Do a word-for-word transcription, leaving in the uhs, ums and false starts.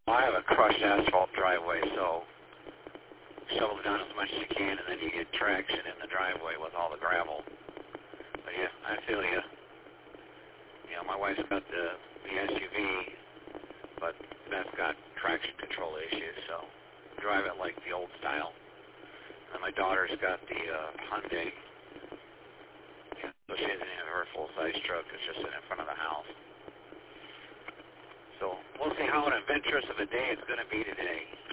I have a crushed asphalt driveway, so shovel down as much as you can, and then you get traction in the driveway with all the gravel. But yeah, I feel you. You know, my wife's got the, the S U V, but that's got traction control issues, so drive it like the old style. And my daughter's got the uh, Hyundai, yeah, so she doesn't have her full-size truck. It's just sitting in front of the house. So we'll see how adventurous of a day it's going to be today.